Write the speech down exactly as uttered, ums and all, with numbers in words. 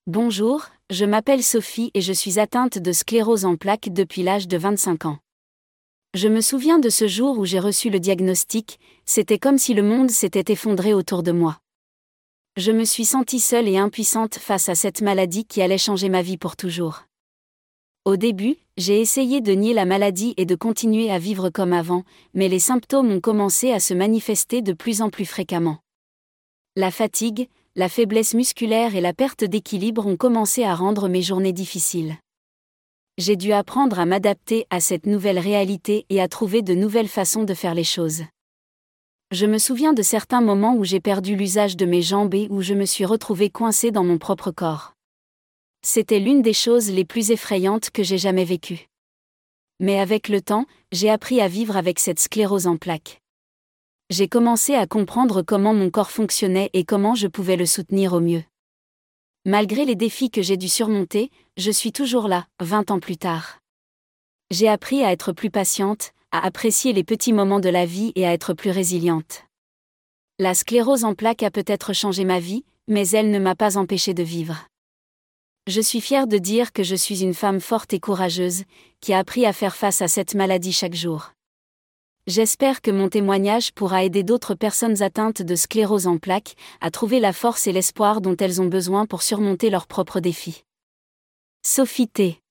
Bonjour, je m'appelle Sophie et je suis atteinte de sclérose en plaques depuis l'âge de vingt-cinq ans. Je me souviens de ce jour où j'ai reçu le diagnostic, c'était comme si le monde s'était effondré autour de moi. Je me suis sentie seule et impuissante face à cette maladie qui allait changer ma vie pour toujours. Au début, j'ai essayé de nier la maladie et de continuer à vivre comme avant, mais les symptômes ont commencé à se manifester de plus en plus fréquemment. La fatigue, la faiblesse musculaire et la perte d'équilibre ont commencé à rendre mes journées difficiles. J'ai dû apprendre à m'adapter à cette nouvelle réalité et à trouver de nouvelles façons de faire les choses. Je me souviens de certains moments où j'ai perdu l'usage de mes jambes et où je me suis retrouvée coincée dans mon propre corps. C'était l'une des choses les plus effrayantes que j'ai jamais vécues. Mais avec le temps, j'ai appris à vivre avec cette sclérose en plaques. J'ai commencé à comprendre comment mon corps fonctionnait et comment je pouvais le soutenir au mieux. Malgré les défis que j'ai dû surmonter, je suis toujours là, vingt ans plus tard. J'ai appris à être plus patiente, à apprécier les petits moments de la vie et à être plus résiliente. La sclérose en plaques a peut-être changé ma vie, mais elle ne m'a pas empêchée de vivre. Je suis fière de dire que je suis une femme forte et courageuse, qui a appris à faire face à cette maladie chaque jour. J'espère que mon témoignage pourra aider d'autres personnes atteintes de sclérose en plaques à trouver la force et l'espoir dont elles ont besoin pour surmonter leurs propres défis. Sophie T.